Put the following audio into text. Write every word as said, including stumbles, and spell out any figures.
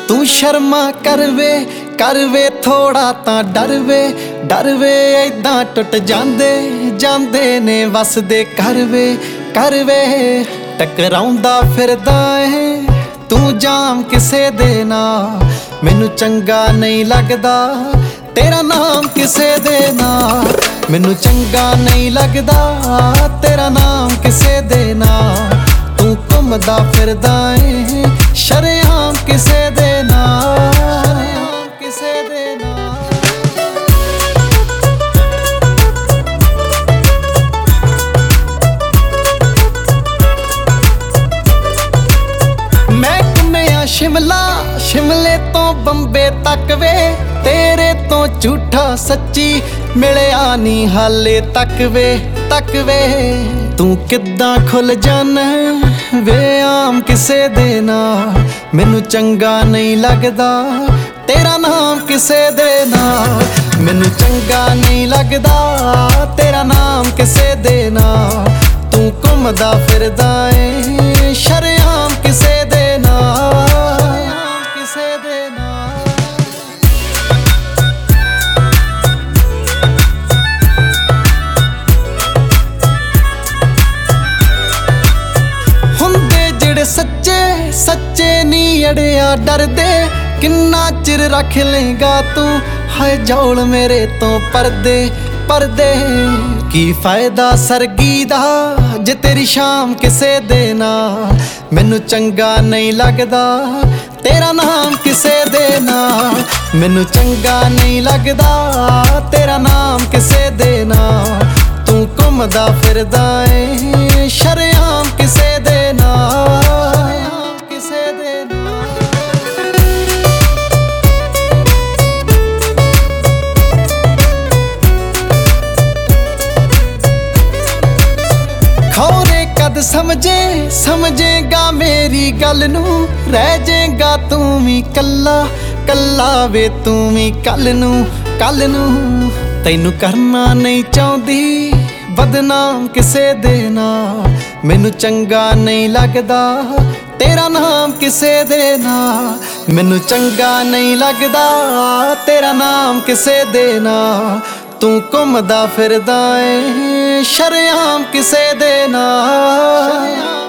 तू शर्मा कर वे कर वे थोड़ा तां डर वे डर वे ऐदां टुट जांदे जांदे ने वसदे कर वे कर वे टकराउंदा फिरदा ऐ तू जाम किसे दे नाल मैनू चंगा नहीं लगदा तेरा नाम किसे दे नाल मैनू चंगा नहीं लगदा तेरा नाम किसे दे नाल तू घुमदा फिरदा ऐ शरेआम किसे दे नाल किसे दे नाल मैं घुमिया शिमला शिमले तो बंबे तक वे तेरे तो झूठा सच्ची मिलिया नी हाले तक वे तक वे तू किद्दां खुल जाना वे आम किसे दे नाल मैनू चंगा नहीं लगदा तेरा नाम किसे दे नाल मैनू चंगा नहीं लगदा तेरा नाम किसे दे नाल तू घुमदा फिरदा ऐ शरेआम किसे दे नाल किसे दे नाल हुंदे जिहड़े सच्चे सच्चे नी अड़िया डरदे किन्ना चिर रख लेगा तू हाय जौल मेरे तो परदे परदे की फायदा सरगी दा जे तेरी शाम किसे दे नाल मैनू चंगा नहीं लगदा तेरा नाम किसे दे नाल मैनू चंगा नहीं लगदा तेरा नाम किसे दे नाल तू घुमदा फिरदा ऐ शरेआम किसे दे नाल किसे दे नाल खौरे कद समझे समझेगा मेरी गल नू रह जाएगा तू भी कल्ला कल्ला वे तू भी कल नू कल नू तैनू करना नहीं चाहती बदनाम किसे दे नाल मैनू चंगा नहीं लगदा तेरा नाम किसे दे नाल मैनू चंगा नहीं लगदा तेरा नाम किसे दे नाल तू घुमदा फिरदा ऐ शरेआम किसे दे नाल।